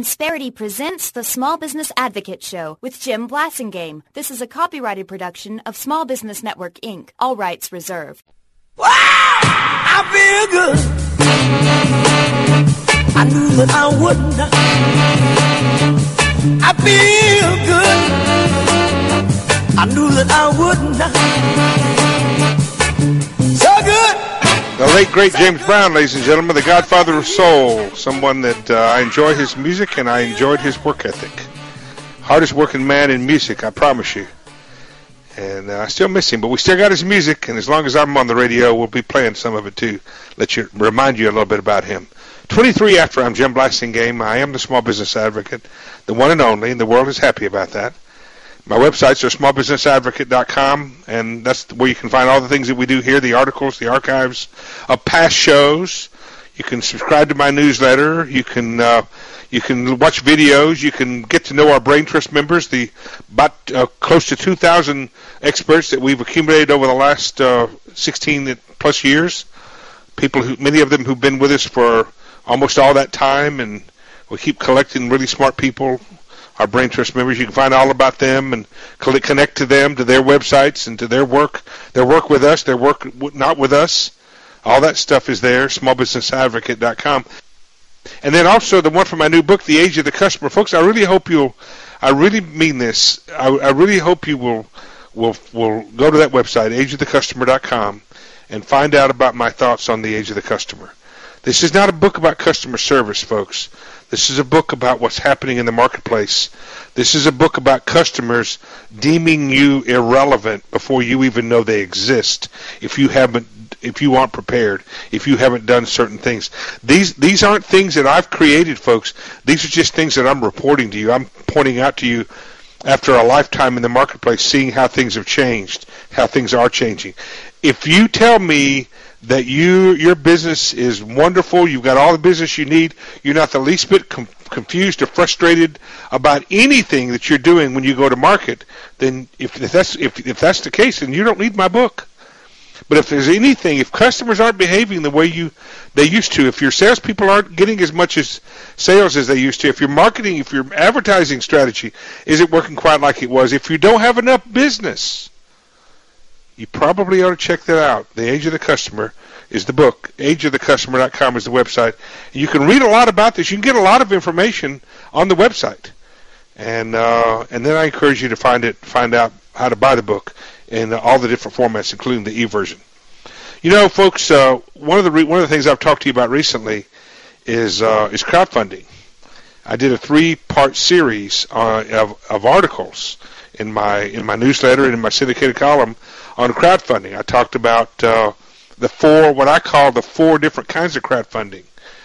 Insperity presents the Small Business Advocate Show with Jim Blasingame. This is a copyrighted production of Small Business Network, Inc. All rights reserved. Wow! I feel good. I knew that I wouldn't. I feel good. I knew that I wouldn't. So good. The late, great James Brown, ladies and gentlemen, the godfather of soul, someone that I enjoy his music and I enjoyed his work ethic. Hardest working man in music, I promise you. And I still miss him, but we still got his music, and as long as I'm on the radio, we'll be playing some of it too. Remind you a little bit about him. 23 after, I'm Jim Blasingame. I am the small business advocate, the one and only, and the world is happy about that. My websites are smallbusinessadvocate.com, and that's where you can find all the things that we do here, the articles, the archives of past shows. You can subscribe to my newsletter. You can watch videos. You can get to know our Brain Trust members, the about close to 2,000 experts that we've accumulated over the last 16 plus years. People many of them who've been with us for almost all that time, and we keep collecting really smart people. Our Brain Trust members, you can find all about them and connect to them, to their websites, and to their work with us, their work not with us. All that stuff is there, smallbusinessadvocate.com. And then also the one from my new book, The Age of the Customer. Folks, I really mean this. I really hope you will go to that website, ageofthecustomer.com, and find out about my thoughts on the age of the customer. This is not a book about customer service, folks. This is a book about what's happening in the marketplace. This is a book about customers deeming you irrelevant before you even know they exist. If you aren't prepared, if you haven't done certain things. These aren't things that I've created, folks. These are just things that I'm reporting to you. I'm pointing out to you after a lifetime in the marketplace, seeing how things have changed, how things are changing. If you tell me that your business is wonderful, you've got all the business you need, you're not the least bit confused or frustrated about anything that you're doing when you go to market, then if that's the case, then you don't need my book. But if there's anything, if customers aren't behaving the way they used to, if your salespeople aren't getting as much as sales as they used to, if your marketing, if your advertising strategy isn't working quite like it was, if you don't have enough business, you probably ought to check that out. The Age of the Customer is the book. ageofthecustomer.com is the website. You can read a lot about this. You can get a lot of information on the website. And then I encourage you to find out how to buy the book in all the different formats, including the e-version. You know, folks, one of the things I've talked to you about recently is crowdfunding. I did a 3-part series of articles in my newsletter and in my syndicated column on crowdfunding. I talked about what I call the 4 different kinds of crowdfunding.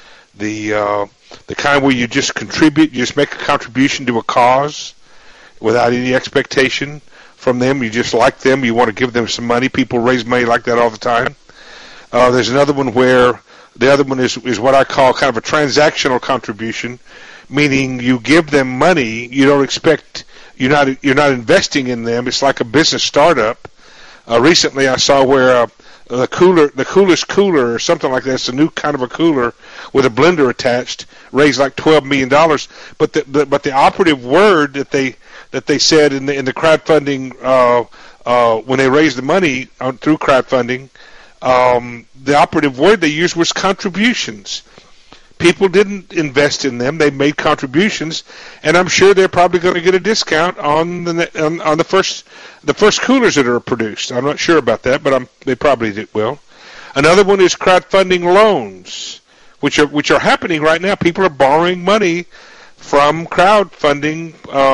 The kind where you just contribute, you just make a contribution to a cause without any expectation from them. You just like them, you want to give them some money. People raise money like that all the time. There's another one where the other one is what I call kind of a transactional contribution, meaning you give them money, you don't expect, you're not investing in them. It's like a business startup. Recently I saw where the coolest cooler or something like that, it's a new kind of a cooler with a blender attached, raised like $12 million. But the operative word that they said in the crowdfunding when they raised the money through crowdfunding, the operative word they used was contributions. People didn't invest in them; they made contributions, and I'm sure they're probably going to get a discount on the first coolers that are produced. I'm not sure about that, but they probably will. Another one is crowdfunding loans, which are happening right now. People are borrowing money from crowdfunding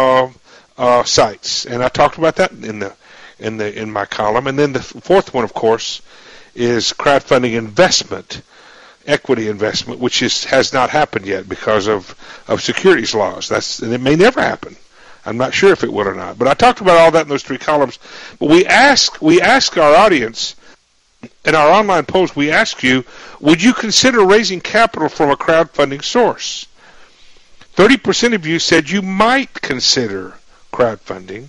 sites, and I talked about that in my column. And then the 4th one, of course, is crowdfunding investment. Equity investment, which has not happened yet because of securities laws. And it may never happen. I'm not sure if it will or not. But I talked about all that in those 3 columns. But we ask our audience in our online polls. We ask you, would you consider raising capital from a crowdfunding source? 30% of you said you might consider crowdfunding.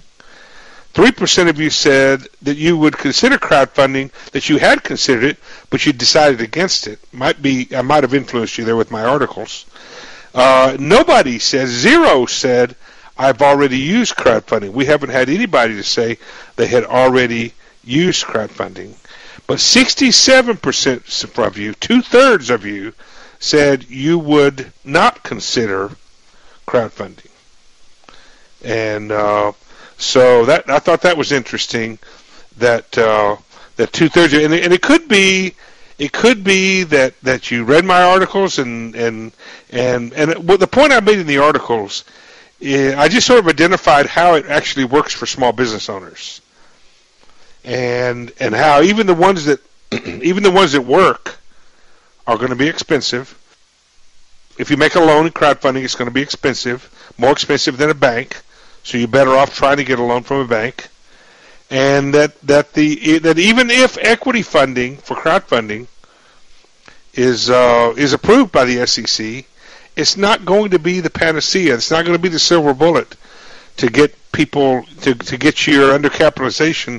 3% of you said that you would consider crowdfunding, that you had considered it, but you decided against it. I might have influenced you there with my articles. Nobody says, zero said, I've already used crowdfunding. We haven't had anybody to say they had already used crowdfunding. But 67% of you, two-thirds of you, said you would not consider crowdfunding. And so that I thought that was interesting. That two-thirds, and it could be that you read my articles and well, the point I made in the articles, I just sort of identified how it actually works for small business owners, and how even the ones that work are going to be expensive. If you make a loan in crowdfunding, it's going to be expensive, more expensive than a bank. So you're better off trying to get a loan from a bank. And that even if equity funding for crowdfunding is approved by the SEC, it's not going to be the panacea. It's not going to be the silver bullet to get people to get your undercapitalization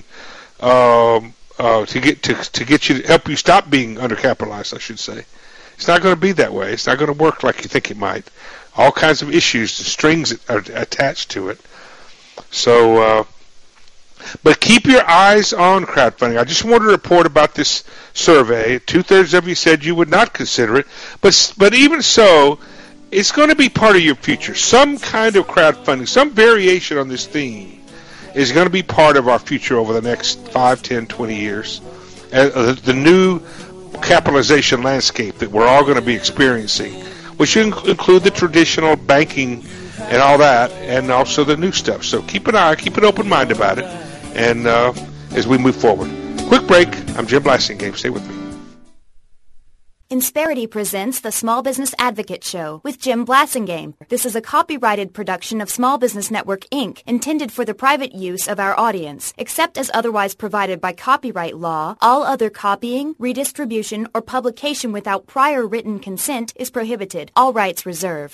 to get you to help you stop being undercapitalized, I should say. It's not going to be that way. It's not going to work like you think it might. All kinds of issues, the strings are attached to it. So, but keep your eyes on crowdfunding. I just wanted to report about this survey. Two-thirds of you said you would not consider it, but even so, it's going to be part of your future. Some kind of crowdfunding, some variation on this theme is going to be part of our future over the next 5, 10, 20 years. The new capitalization landscape that we're all going to be experiencing, which include the traditional banking and all that, and also the new stuff. So keep an open mind about it, and as we move forward. Quick break. I'm Jim Blasingame. Stay with me. Insperity presents the Small Business Advocate Show with Jim Blasingame. This is a copyrighted production of Small Business Network, Inc., intended for the private use of our audience. Except as otherwise provided by copyright law, all other copying, redistribution, or publication without prior written consent is prohibited. All rights reserved.